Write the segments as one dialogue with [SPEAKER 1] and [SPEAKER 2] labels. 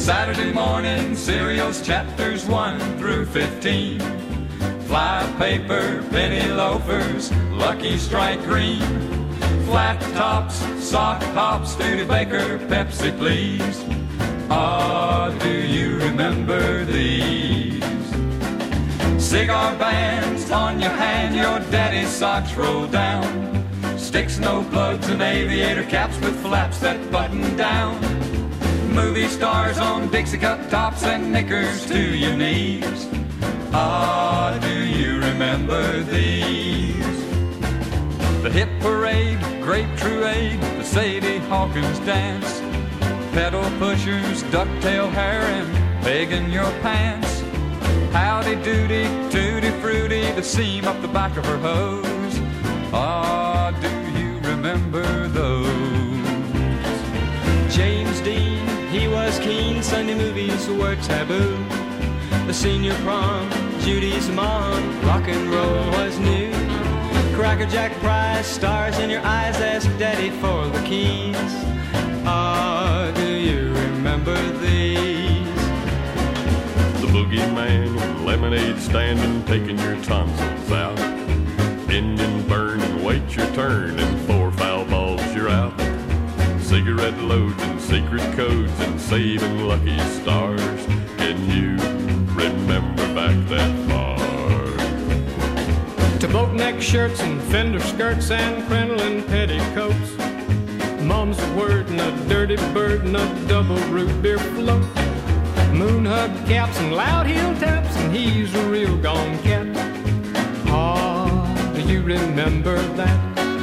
[SPEAKER 1] Saturday morning serials, chapters 1 through 15. Fly paper, penny loafers, Lucky Strike green. Flat tops, sock hops, Studebaker, Pepsi please. Ah, do you remember these? Cigar bands on your hand, your daddy's socks roll down. Sticks, no plugs, and aviator caps with flaps that button down. Movie stars on Dixie cup tops and knickers to your knees. Ah, do you remember these? The hit parade, grape truade, the Sadie Hawkins dance. Pedal pushers, ducktail hair, and pegging your pants. Howdy doody, tutti fruity, the seam up the back of her hose. Ah, do you remember those?
[SPEAKER 2] James Dean, he was keen, Sunday movies were taboo. The senior prom, Judy's mom, rock and roll was new. Cracker Jack prize, stars in your eyes, ask daddy for the keys. Ah, do you remember these?
[SPEAKER 3] The boogeyman, lemonade stand and taking your tonsils out. Engine burn and wait your turn, and 4 foul balls you're out. Cigarette loads and secret codes and saving lucky stars. Can you remember back that far?
[SPEAKER 4] To boat neck shirts and fender skirts and crinoline petticoats. Mom's word and a dirty bird and a double root beer float. Moon hug caps and loud heel taps, and he's a real gone cat. Ah, do you remember that?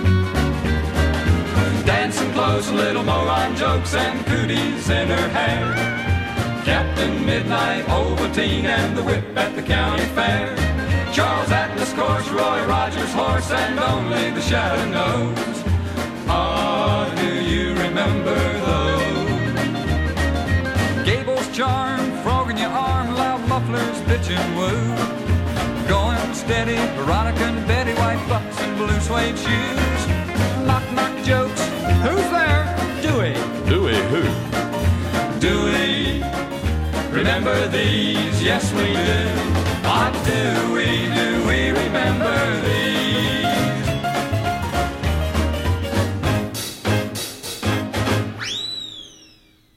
[SPEAKER 1] Dancing clothes, little moron jokes, and cooties in her hair. Captain Midnight, Ovaltine, and the whip at the county fair. Charles Atlas course, Roy Rogers horse, and only the shadow knows. Ah, do you remember those? Gable's charm, frog in your arm, loud mufflers, bitch and woo. Going steady, Veronica and Betty, white bucks and blue suede shoes. Knock knock jokes, who's there? Dewey.
[SPEAKER 3] Dewey who?
[SPEAKER 1] Dewey, remember these? Yes we do. Ah, do we remember these?